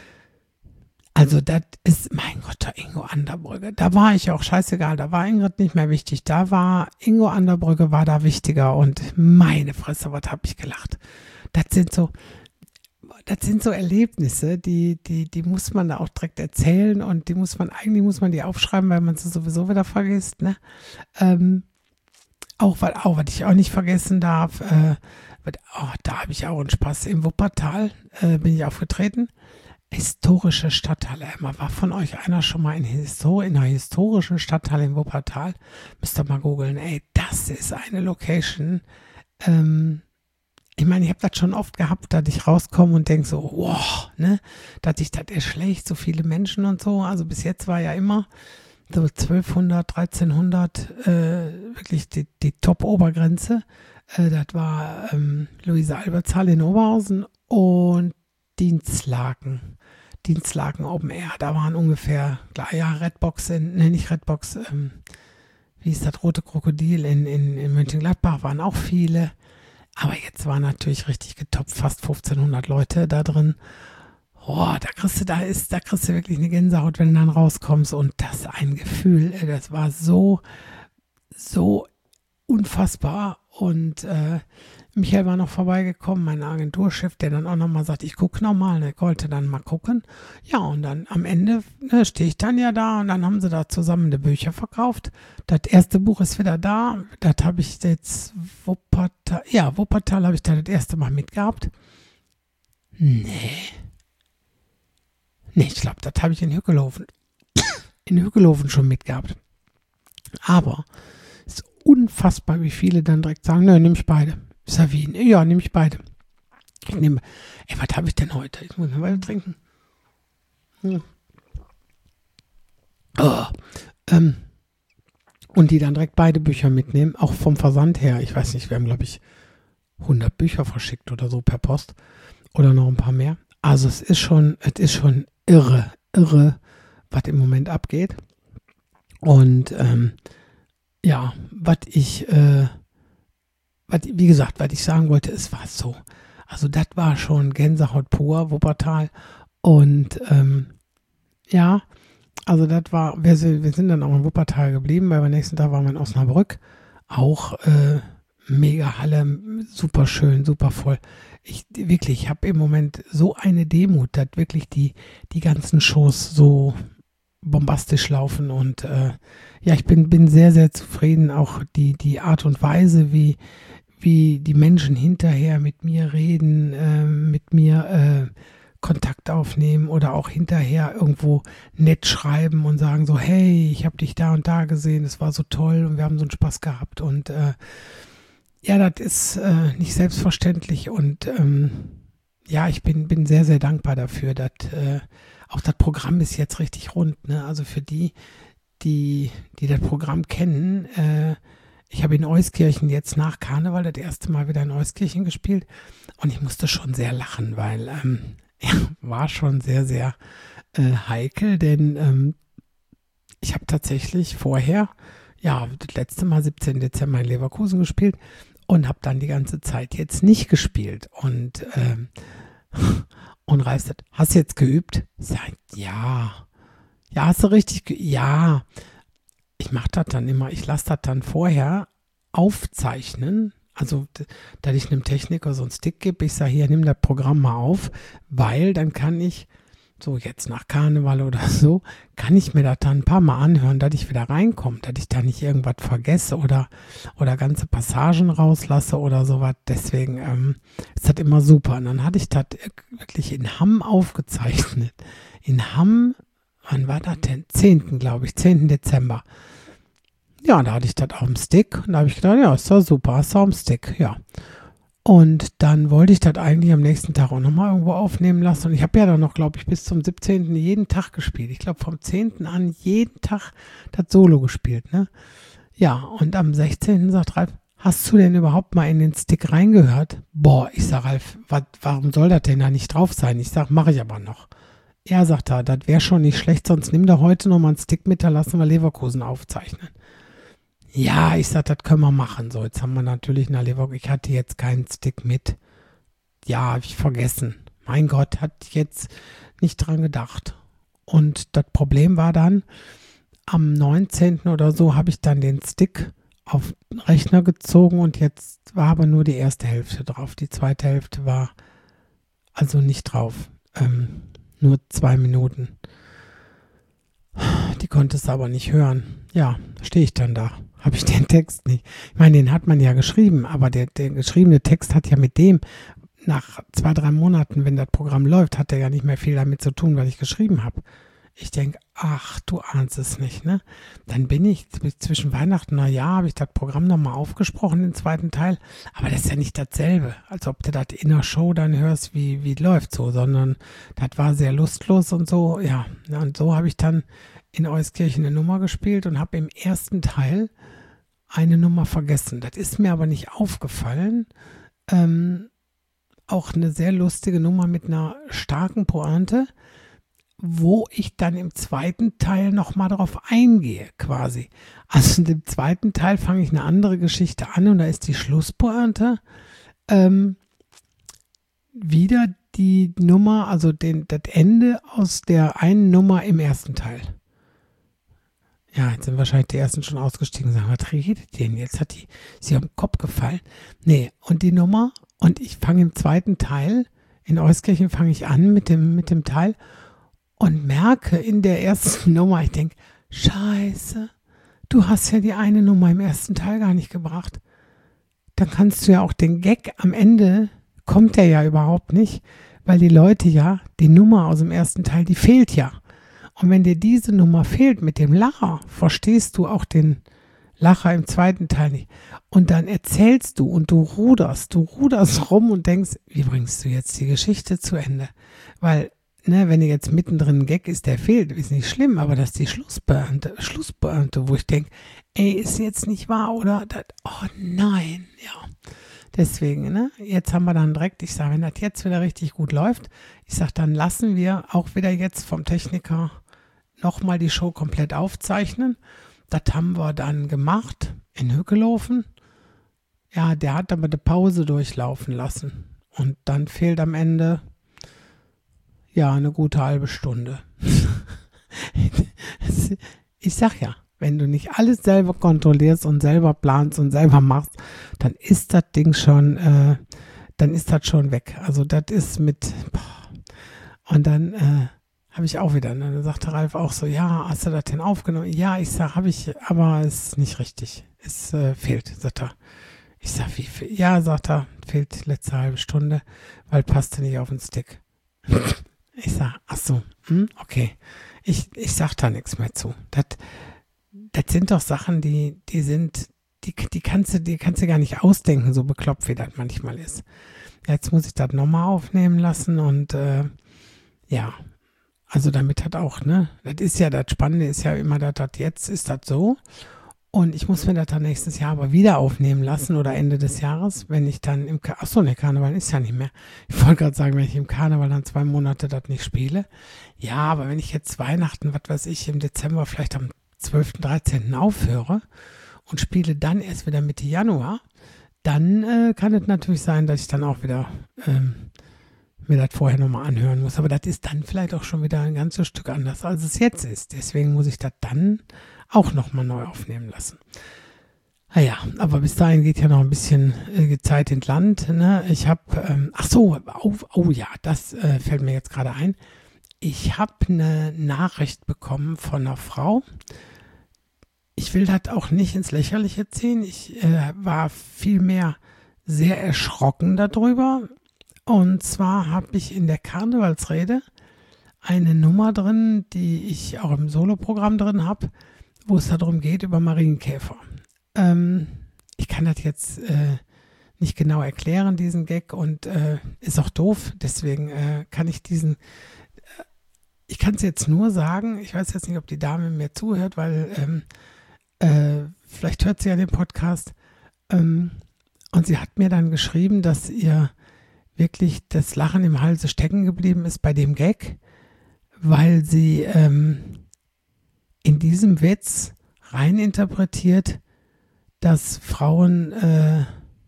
Also das ist, mein Gott, der Ingo an der Brücke. Da war ich auch scheißegal, da war Ingrid nicht mehr wichtig. Da war Ingo an der Brücke, war da wichtiger und meine Fresse, was hab ich gelacht. Das sind so, das sind so Erlebnisse, die, die, die muss man da auch direkt erzählen und die muss man, eigentlich muss man die aufschreiben, weil man sie sowieso wieder vergisst, ne? Ähm, auch, was, auch, was ich auch nicht vergessen darf, äh, oh, da habe ich auch einen Spaß. Im Wuppertal äh, bin ich aufgetreten. Historische Stadthalle. Immer war von euch einer schon mal in, Histor- in einer historischen Stadthalle in Wuppertal? Müsst ihr mal googeln. Ey, das ist eine Location. Ähm, ich meine, ich habe das schon oft gehabt, dass ich rauskomme und denke so, wow, ne, dass sich das erschlägt, so viele Menschen und so. Also bis jetzt war ja immer so zwölfhundert, dreizehnhundert äh, wirklich die, die Top-Obergrenze. Äh, das war ähm, Luise-Alberts-Halle in Oberhausen und Dienstlaken. Dienstlaken Open Air, da waren ungefähr, klar, ja, Redbox, in, ne, nicht Redbox, ähm, wie ist das, Rote Krokodil in, in, in Mönchengladbach waren auch viele, aber jetzt war natürlich richtig getoppt, fast fünfzehnhundert Leute da drin. Oh, da kriegst du, da ist, da kriegst du wirklich eine Gänsehaut, wenn du dann rauskommst und das ein Gefühl, das war so, so unfassbar. Und äh, Michael war noch vorbeigekommen, mein Agenturchef, der dann auch nochmal sagt, ich gucke nochmal, der wollte dann mal gucken. Ja, und dann am Ende ne, stehe ich dann ja da und dann haben sie da zusammen die Bücher verkauft. Das erste Buch ist wieder da, das habe ich jetzt, Wuppertal, ja, Wuppertal habe ich da das erste Mal mitgehabt. Nee. Nee, ich glaube, das habe ich in Hückelhofen, in Hückelhofen schon mitgehabt. Aber es ist unfassbar, wie viele dann direkt sagen, nö, nehme ich beide. Ich sage, wie? Ja, nehme ich beide. Ich nehme, ey, was habe ich denn heute? Ich muss noch weiter trinken. Hm. Oh, ähm, und die dann direkt beide Bücher mitnehmen, auch vom Versand her. Ich weiß nicht, wir haben, glaube ich, hundert Bücher verschickt oder so per Post. Oder noch ein paar mehr. Also es ist schon, es ist schon irre, irre, was im Moment abgeht. Und ähm, ja, was ich, äh, was, wie gesagt, was ich sagen wollte, es war so. Also das war schon Gänsehaut pur, Wuppertal. Und ähm, ja, also das war, wir sind, wir sind dann auch in Wuppertal geblieben, weil am nächsten Tag waren wir in Osnabrück. Auch äh, mega Halle, super schön, super voll. Ich wirklich, ich habe im Moment so eine Demut, dass wirklich die, die ganzen Shows so bombastisch laufen und äh, ja, ich bin, bin sehr, sehr zufrieden. Auch die, die Art und Weise, wie, wie die Menschen hinterher mit mir reden, äh, mit mir äh, Kontakt aufnehmen oder auch hinterher irgendwo nett schreiben und sagen so, hey, ich habe dich da und da gesehen, es war so toll und wir haben so einen Spaß gehabt und äh, ja, das ist äh, nicht selbstverständlich und ähm, ja, ich bin, bin sehr, sehr dankbar dafür, dass äh, auch das Programm ist jetzt richtig rund, ne? Also für die, die, die das Programm kennen, äh, ich habe in Euskirchen jetzt nach Karneval das erste Mal wieder in Euskirchen gespielt und ich musste schon sehr lachen, weil ähm, ja, war schon sehr, sehr äh, heikel, denn ähm, ich habe tatsächlich vorher, ja, das letzte Mal siebzehnten Dezember in Leverkusen gespielt und habe dann die ganze Zeit jetzt nicht gespielt und ähm, und Ralf sagt, hast du jetzt geübt? Ich sage, ja. Ja, hast du richtig geübt? Ja. Ich mache das dann immer, ich lasse das dann vorher aufzeichnen. Also, da ich einem Techniker so einen Stick gebe, ich sage, hier, nimm das Programm mal auf, weil dann kann ich, so jetzt nach Karneval oder so, kann ich mir das dann ein paar Mal anhören, dass ich wieder reinkomme, dass ich da nicht irgendwas vergesse oder, oder ganze Passagen rauslasse oder sowas. Deswegen ähm, ist das immer super. Und dann hatte ich das wirklich in Hamm aufgezeichnet. In Hamm, wann war das denn? zehnten glaube ich, zehnten Dezember. Ja, da hatte ich das auf dem Stick und da habe ich gedacht, ja, ist doch super, ist auf dem Stick, ja. Und dann wollte ich das eigentlich am nächsten Tag auch nochmal irgendwo aufnehmen lassen. Und ich habe ja dann noch, glaube ich, bis zum siebzehnten jeden Tag gespielt. Ich glaube, vom zehnten an jeden Tag das Solo gespielt, ne? Ja, und am sechzehnten sagt Ralf, hast du denn überhaupt mal in den Stick reingehört? Boah, ich sag Ralf, wat, warum soll das denn da nicht drauf sein? Ich sag, mache ich aber noch. Er sagt da, das wäre schon nicht schlecht, sonst nimm da heute nochmal einen Stick mit, da lassen wir Leverkusen aufzeichnen. Ja, ich sag, das können wir machen. So, jetzt haben wir natürlich in der Leverkusen, ich hatte jetzt keinen Stick mit. Ja, hab ich vergessen. Mein Gott, hat jetzt nicht dran gedacht. Und das Problem war dann, am neunzehnten oder so habe ich dann den Stick auf den Rechner gezogen und jetzt war aber nur die erste Hälfte drauf. Die zweite Hälfte war also nicht drauf. Ähm, nur zwei Minuten. Die konntest du aber nicht hören. Ja, stehe ich dann da. Habe ich den Text nicht. Ich meine, den hat man ja geschrieben, aber der, der geschriebene Text hat ja mit dem, nach zwei, drei Monaten, wenn das Programm läuft, hat er ja nicht mehr viel damit zu tun, was ich geschrieben habe. Ich denke, ach, du ahnst es nicht, ne? Dann bin ich zwischen Weihnachten und Neujahr, habe ich das Programm nochmal aufgesprochen, den zweiten Teil. Aber das ist ja nicht dasselbe, als ob du das in der Show dann hörst, wie wie es läuft so, sondern das war sehr lustlos und so, ja. Und so habe ich dann in Euskirchen eine Nummer gespielt und habe im ersten Teil eine Nummer vergessen. Das ist mir aber nicht aufgefallen. Ähm, auch eine sehr lustige Nummer mit einer starken Pointe, wo ich dann im zweiten Teil nochmal drauf eingehe, quasi. Also in dem zweiten Teil fange ich eine andere Geschichte an und da ist die Schlusspointe ähm, wieder die Nummer, also den, das Ende aus der einen Nummer im ersten Teil. Ja, jetzt sind wahrscheinlich die ersten schon ausgestiegen und sagen, was redet ihr denn? Jetzt hat die sie am Kopf gefallen. Nee, und die Nummer, und ich fange im zweiten Teil, in Euskirchen fange ich an mit dem, mit dem Teil und merke in der ersten Nummer, ich denke, Scheiße, du hast ja die eine Nummer im ersten Teil gar nicht gebracht. Dann kannst du ja auch den Gag am Ende, kommt der ja überhaupt nicht, weil die Leute ja, die Nummer aus dem ersten Teil, die fehlt ja. Und wenn dir diese Nummer fehlt mit dem Lacher, verstehst du auch den Lacher im zweiten Teil nicht. Und dann erzählst du und du ruderst, du ruderst rum und denkst, wie bringst du jetzt die Geschichte zu Ende? Weil, ne, wenn jetzt mittendrin ein Gag ist, der fehlt, ist nicht schlimm, aber das ist die Schlussbeernte, Schlussbeernte, wo ich denke, ey, ist jetzt nicht wahr, oder? Das, oh nein, ja. Deswegen, ne, jetzt haben wir dann direkt, ich sage, wenn das jetzt wieder richtig gut läuft, ich sage, dann lassen wir auch wieder jetzt vom Techniker nochmal die Show komplett aufzeichnen. Das haben wir dann gemacht in Hückelofen. Ja, der hat aber eine Pause durchlaufen lassen. Und dann fehlt am Ende, ja, eine gute halbe Stunde. Ich sag ja, wenn du nicht alles selber kontrollierst und selber planst und selber machst, dann ist das Ding schon, äh, dann ist das schon weg. Also das ist mit, boah. Und dann äh, habe ich auch wieder, ne? Dann sagte Ralf auch so, ja, hast du das denn aufgenommen? Ja, ich sag, habe ich, aber es ist nicht richtig. Es äh, fehlt, sagt er. Ich sag, wie viel? Ja, sagt er, fehlt die letzte halbe Stunde, weil passte nicht auf den Stick. Ich sag, ach so, hm, okay. Ich, ich sag da nichts mehr zu. Das, das sind doch Sachen, die, die sind, die, die kannst du, die kannst du gar nicht ausdenken, so bekloppt wie das manchmal ist. Jetzt muss ich das nochmal aufnehmen lassen und äh, ja, also damit hat auch, ne, das ist ja, das Spannende ist ja immer, dass das jetzt ist das so und ich muss mir das dann nächstes Jahr aber wieder aufnehmen lassen oder Ende des Jahres, wenn ich dann im, Ka- achso, ne, Karneval ist ja nicht mehr. Ich wollte gerade sagen, wenn ich im Karneval dann zwei Monate das nicht spiele. Ja, aber wenn ich jetzt Weihnachten, was weiß ich, im Dezember vielleicht am zwölften, dreizehnten aufhöre und spiele dann erst wieder Mitte Januar, dann äh, kann es natürlich sein, dass ich dann auch wieder ähm, mir das vorher nochmal anhören muss. Aber das ist dann vielleicht auch schon wieder ein ganzes Stück anders, als es jetzt ist. Deswegen muss ich das dann auch nochmal neu aufnehmen lassen. Naja, aber bis dahin geht ja noch ein bisschen äh, Zeit ins Land. Ne? Ich habe, ähm, ach so, oh, oh ja, das äh, fällt mir jetzt gerade ein. Ich habe eine Nachricht bekommen von einer Frau. Ich will das auch nicht ins Lächerliche ziehen. Ich äh, war vielmehr sehr erschrocken darüber. Und zwar habe ich in der Karnevalsrede eine Nummer drin, die ich auch im Soloprogramm drin habe, wo es darum geht, über Marienkäfer. Ähm, ich kann das jetzt äh, nicht genau erklären, diesen Gag, und äh, ist auch doof. Deswegen äh, kann ich diesen, äh, ich kann es jetzt nur sagen, ich weiß jetzt nicht, ob die Dame mir zuhört, weil ähm, äh, vielleicht hört sie ja den Podcast. Ähm, und sie hat mir dann geschrieben, dass ihr wirklich das Lachen im Halse stecken geblieben ist bei dem Gag, weil sie ähm, in diesem Witz reininterpretiert, dass Frauen äh,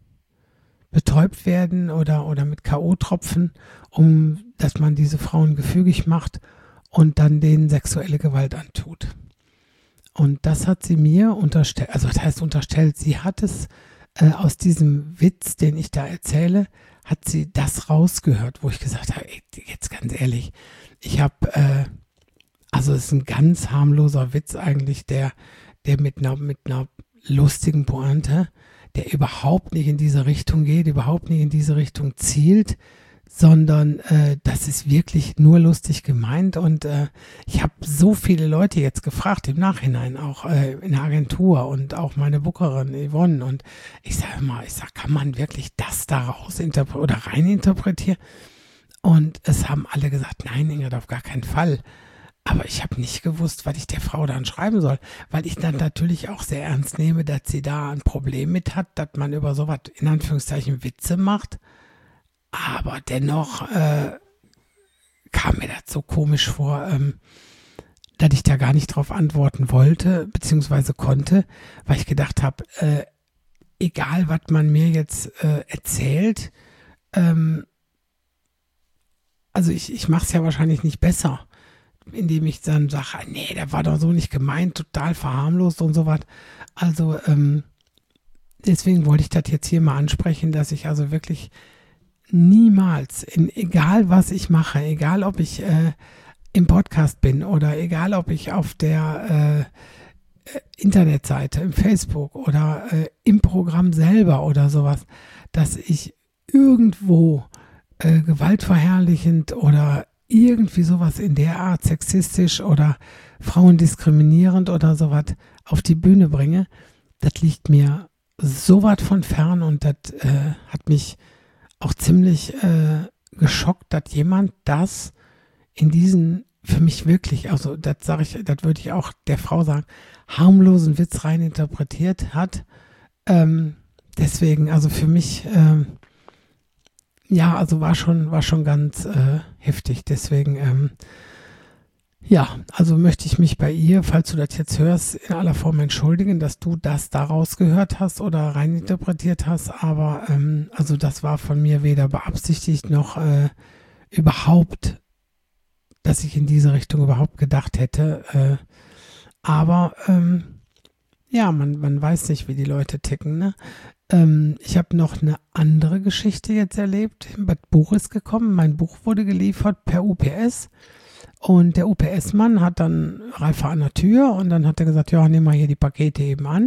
betäubt werden oder, oder mit K O-Tropfen, um dass man diese Frauen gefügig macht und dann denen sexuelle Gewalt antut. Und das hat sie mir unterstellt, also das heißt unterstellt, sie hat es äh, aus diesem Witz, den ich da erzähle, hat sie das rausgehört, wo ich gesagt habe, ey, jetzt ganz ehrlich, ich habe, äh, also es ist ein ganz harmloser Witz eigentlich, der, der mit einer, mit einer lustigen Pointe, der überhaupt nicht in diese Richtung geht, überhaupt nicht in diese Richtung zielt, sondern äh, das ist wirklich nur lustig gemeint. Und äh, ich habe so viele Leute jetzt gefragt, im Nachhinein auch äh, in der Agentur und auch meine Bookerin Yvonne. Und ich sage mal, ich sage, kann man wirklich das da raus interpre- oder rein interpretieren? Und es haben alle gesagt, nein, Ingrid, auf gar keinen Fall. Aber ich habe nicht gewusst, was ich der Frau dann schreiben soll, weil ich dann natürlich auch sehr ernst nehme, dass sie da ein Problem mit hat, dass man über sowas in Anführungszeichen Witze macht. Aber dennoch äh, kam mir das so komisch vor, ähm, dass ich da gar nicht drauf antworten wollte, beziehungsweise konnte, weil ich gedacht habe, äh, egal was man mir jetzt äh, erzählt, ähm, also ich, ich mache es ja wahrscheinlich nicht besser, indem ich dann sage, nee, der war doch so nicht gemeint, total verharmlost und so was. Also ähm, deswegen wollte ich das jetzt hier mal ansprechen, dass ich also wirklich niemals, in, egal was ich mache, egal ob ich äh, im Podcast bin oder egal ob ich auf der äh, Internetseite, im Facebook oder äh, im Programm selber oder sowas, dass ich irgendwo äh, gewaltverherrlichend oder irgendwie sowas in der Art sexistisch oder frauendiskriminierend oder sowas auf die Bühne bringe, das liegt mir so weit von fern und das äh, hat mich auch ziemlich äh, geschockt, dass jemand das in diesen, für mich wirklich, also das sage ich, das würde ich auch der Frau sagen, harmlosen Witz rein interpretiert hat. Ähm, deswegen, also für mich, ähm, ja, also war schon, war schon ganz äh, heftig. Deswegen, ähm, ja, also möchte ich mich bei ihr, falls du das jetzt hörst, in aller Form entschuldigen, dass du das daraus gehört hast oder reininterpretiert hast. Aber ähm, also das war von mir weder beabsichtigt noch äh, überhaupt, dass ich in diese Richtung überhaupt gedacht hätte. Äh, aber ähm, ja, man, man weiß nicht, wie die Leute ticken, ne? Ähm, ich habe noch eine andere Geschichte jetzt erlebt. Das Buch ist gekommen. Mein Buch wurde geliefert per U P S. Und der U P S-Mann hat dann Ralf an der Tür und dann hat er gesagt, ja, nehmen wir hier die Pakete eben an.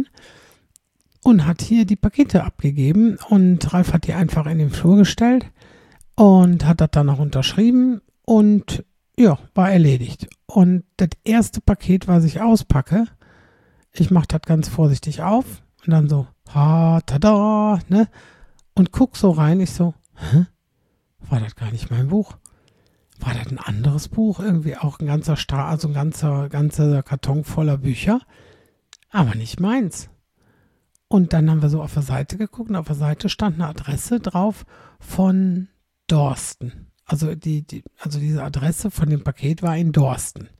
Und hat hier die Pakete abgegeben. Und Ralf hat die einfach in den Flur gestellt und hat das dann auch unterschrieben. Und ja, war erledigt. Und das erste Paket, was ich auspacke, ich mache das ganz vorsichtig auf und dann so, ha, tada, ne? Und guck so rein, ich so, hä? War das gar nicht mein Buch? War das ein anderes Buch? Irgendwie auch ein ganzer Stra also ein ganzer, ganzer Karton voller Bücher, aber nicht meins. Und dann haben wir so auf der Seite geguckt und auf der Seite stand eine Adresse drauf von Dorsten. Also, die, die, also diese Adresse von dem Paket war in Dorsten.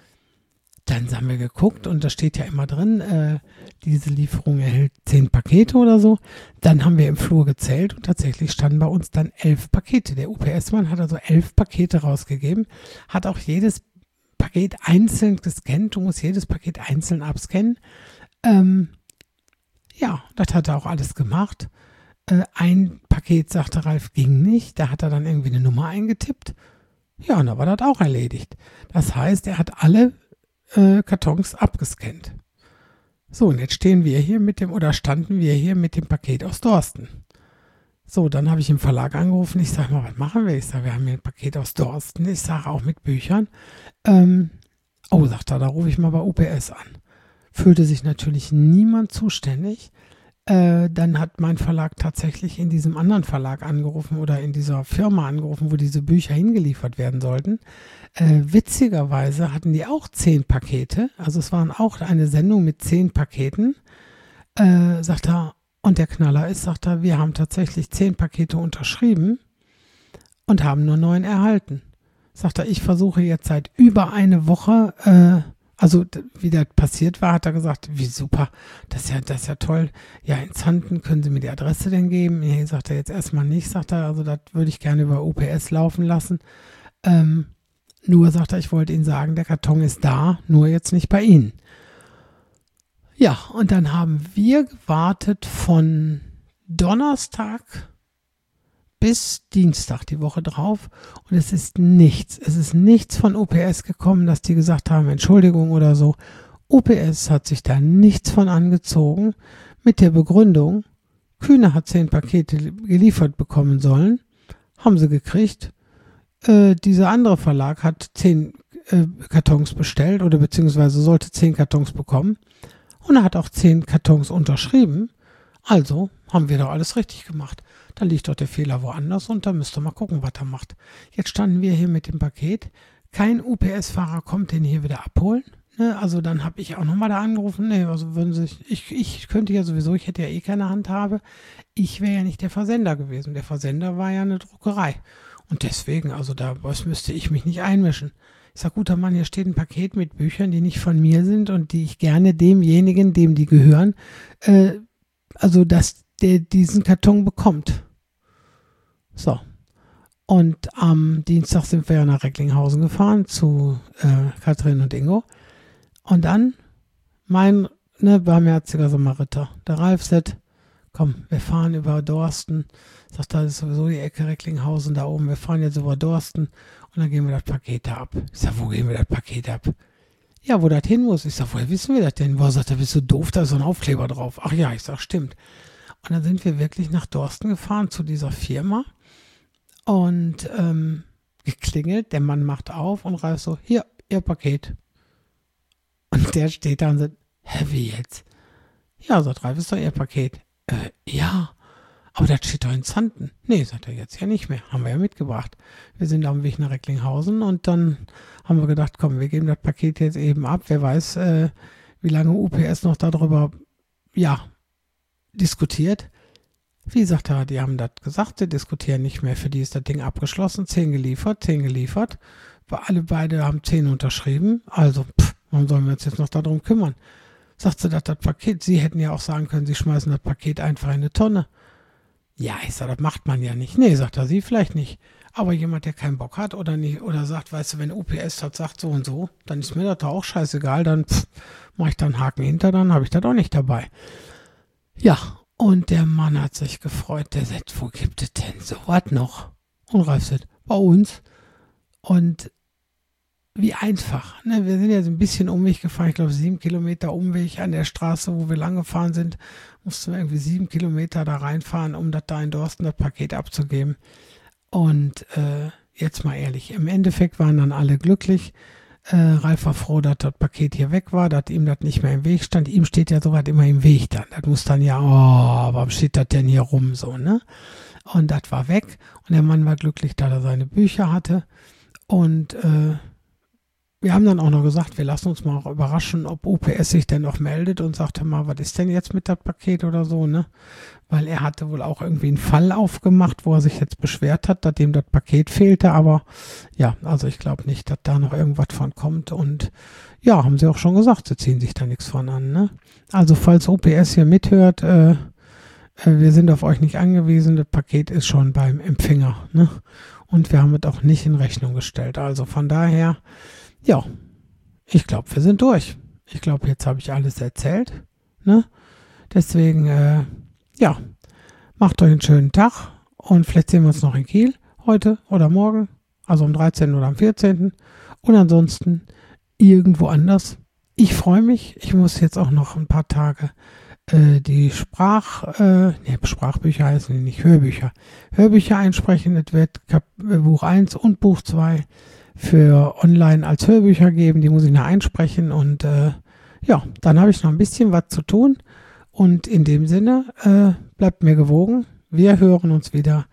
Dann haben wir geguckt und da steht ja immer drin, äh, diese Lieferung erhält zehn Pakete oder so. Dann haben wir im Flur gezählt und tatsächlich standen bei uns dann elf Pakete. Der U P S-Mann hat also elf Pakete rausgegeben, hat auch jedes Paket einzeln gescannt. Du musst jedes Paket einzeln abscannen. Ähm, ja, das hat er auch alles gemacht. Äh, ein Paket, sagte Ralf, ging nicht. Da hat er dann irgendwie eine Nummer eingetippt. Ja, und da war das auch erledigt. Das heißt, er hat alle Kartons abgescannt. So, und jetzt stehen wir hier mit dem, oder standen wir hier mit dem Paket aus Dorsten. So, dann habe ich im Verlag angerufen. Ich sage mal, was machen wir? Ich sage, wir haben hier ein Paket aus Dorsten. Ich sage auch mit Büchern. Ähm, oh, sagt er, da rufe ich mal bei U P S an. Fühlte sich natürlich niemand zuständig. Äh, dann hat mein Verlag tatsächlich in diesem anderen Verlag angerufen oder in dieser Firma angerufen, wo diese Bücher hingeliefert werden sollten. Äh, witzigerweise hatten die auch zehn Pakete, also es waren auch eine Sendung mit zehn Paketen. Äh, sagt er, und der Knaller ist, sagt er, wir haben tatsächlich zehn Pakete unterschrieben und haben nur neun erhalten. Sagt er, ich versuche jetzt seit über eine Woche, äh, also wie das passiert war, hat er gesagt, wie super, das ist ja, das ist ja toll. Ja, in Zanten, können Sie mir die Adresse denn geben? Nee, sagt er jetzt erstmal nicht, sagt er, also das würde ich gerne über U P S laufen lassen. Ähm, nur, sagt er, ich wollte Ihnen sagen, der Karton ist da, nur jetzt nicht bei Ihnen. Ja, und dann haben wir gewartet von Donnerstag bis Dienstag die Woche drauf und es ist nichts, es ist nichts von U P S gekommen, dass die gesagt haben, Entschuldigung oder so. U P S hat sich da nichts von angezogen mit der Begründung, Kühne hat zehn Pakete geliefert bekommen sollen, haben sie gekriegt. Äh, dieser andere Verlag hat zehn äh, Kartons bestellt oder beziehungsweise sollte zehn Kartons bekommen und er hat auch zehn Kartons unterschrieben. Also haben wir doch alles richtig gemacht. Da liegt doch der Fehler woanders und da müsst ihr mal gucken, was er macht. Jetzt standen wir hier mit dem Paket. Kein U P S-Fahrer kommt den hier wieder abholen. Ne? Also dann habe ich auch nochmal da angerufen. Ne, also würden Sie, ich, ich könnte ja sowieso, ich hätte ja eh keine Handhabe. Ich wäre ja nicht der Versender gewesen. Der Versender war ja eine Druckerei. Und deswegen, also da müsste ich mich nicht einmischen. Ich sage, guter Mann, hier steht ein Paket mit Büchern, die nicht von mir sind und die ich gerne demjenigen, dem die gehören, äh, also dass der diesen Karton bekommt. So. Und am Dienstag sind wir ja nach Recklinghausen gefahren zu äh, Katrin und Ingo. Und dann mein ne, barmherziger Sommerritter, der Ralf sagt, komm, wir fahren über Dorsten. Sagt, da ist sowieso die Ecke Recklinghausen da oben. Wir fahren jetzt über Dorsten und dann gehen wir das Paket da ab. Ich sag, wo gehen wir das Paket ab? Ja, wo das hin muss. Ich sag, woher wissen wir das denn? Boah, sagt er, bist du doof, da ist so ein Aufkleber drauf. Ach ja, ich sag, stimmt. Und dann sind wir wirklich nach Dorsten gefahren zu dieser Firma und ähm, geklingelt. Der Mann macht auf und Ralf so, hier, ihr Paket. Und der steht da und sagt, hä, wie jetzt? Ja, sagt Ralf, ist doch ihr Paket. Äh, ja, aber das steht doch in Zanten. Nee, sagt er, jetzt ja nicht mehr. Haben wir ja mitgebracht. Wir sind auf dem Weg nach Recklinghausen und dann haben wir gedacht, komm, wir geben das Paket jetzt eben ab. Wer weiß, äh, wie lange U P S noch darüber, ja, diskutiert. Wie sagt er, die haben das gesagt, sie diskutieren nicht mehr. Für die ist das Ding abgeschlossen, zehn geliefert, zehn geliefert. Alle beide haben zehn unterschrieben. Also, pff, warum sollen wir uns jetzt noch darum kümmern? Sagt sie, dass das Paket, sie hätten ja auch sagen können, sie schmeißen das Paket einfach in eine Tonne. Ja, ich sage, das macht man ja nicht. Nee, sagt er, sie vielleicht nicht. Aber jemand, der keinen Bock hat oder nicht, oder sagt, weißt du, wenn U P S das sagt so und so, dann ist mir das doch auch scheißegal, dann mache ich da einen Haken hinter, dann habe ich das auch nicht dabei. Ja, und der Mann hat sich gefreut, der sagt, wo gibt es denn sowas noch? Und Ralf sagt, bei uns. Und wie einfach, ne? Wir sind ja so ein bisschen Umweg gefahren, ich glaube sieben Kilometer Umweg an der Straße, wo wir lang gefahren sind, mussten wir irgendwie sieben Kilometer da reinfahren, um das da in Dorsten das Paket abzugeben. Und äh, jetzt mal ehrlich, im Endeffekt waren dann alle glücklich. Äh, Ralf war froh, dass das Paket hier weg war, dass ihm das nicht mehr im Weg stand. Ihm steht ja sowas immer im Weg dann. Das muss dann ja, oh, warum steht das denn hier rum so, ne? Und das war weg. Und der Mann war glücklich, dass er seine Bücher hatte. Und äh, wir haben dann auch noch gesagt, wir lassen uns mal auch überraschen, ob U P S sich denn noch meldet und sagte mal, was ist denn jetzt mit das Paket oder so, ne? Weil er hatte wohl auch irgendwie einen Fall aufgemacht, wo er sich jetzt beschwert hat, dass ihm das Paket fehlte, aber ja, also ich glaube nicht, dass da noch irgendwas von kommt und ja, haben sie auch schon gesagt, sie ziehen sich da nichts von an, ne? Also falls U P S hier mithört, äh, äh, wir sind auf euch nicht angewiesen, das Paket ist schon beim Empfänger, ne? Und wir haben es auch nicht in Rechnung gestellt, also von daher, ja, ich glaube, wir sind durch. Ich glaube, jetzt habe ich alles erzählt, ne? Deswegen, äh, ja, macht euch einen schönen Tag und vielleicht sehen wir uns noch in Kiel heute oder morgen, also am dreizehnten oder am vierzehnten und ansonsten irgendwo anders. Ich freue mich. Ich muss jetzt auch noch ein paar Tage äh, die Sprach, äh, nee, Sprachbücher heißen die nicht, Hörbücher. Hörbücher einsprechen. Es wird Kap- Buch eins und Buch zwei für online als Hörbücher geben. Die muss ich noch einsprechen und äh, ja, dann habe ich noch ein bisschen was zu tun. Und in dem Sinne, äh, bleibt mir gewogen. Wir hören uns wieder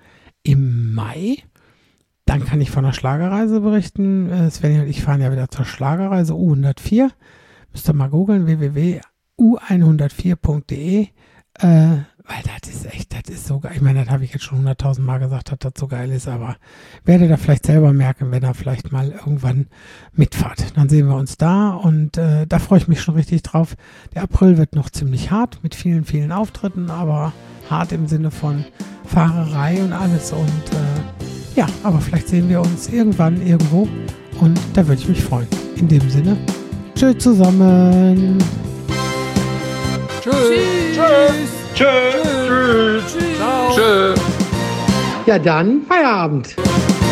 im Mai. Dann kann ich von der Schlagerreise berichten. Äh, Svenja und ich fahren ja wieder zur Schlagerreise U hundertvier. Müsst ihr mal googeln, w w w punkt u hundertvier punkt d e. Äh, weil das ist echt, das ist so geil. Ich meine, das habe ich jetzt schon hunderttausend Mal gesagt, dass das so geil ist, aber werdet ihr vielleicht selber merken, wenn ihr vielleicht mal irgendwann mitfahrt. Dann sehen wir uns da und äh, da freue ich mich schon richtig drauf. Der April wird noch ziemlich hart mit vielen, vielen Auftritten, aber hart im Sinne von Fahrerei und alles und äh, ja, aber vielleicht sehen wir uns irgendwann irgendwo und da würde ich mich freuen. In dem Sinne, tschüss zusammen. Tschüss. Tschüss. Tschüss. Ciao. Tschüss. Ja dann, Feierabend.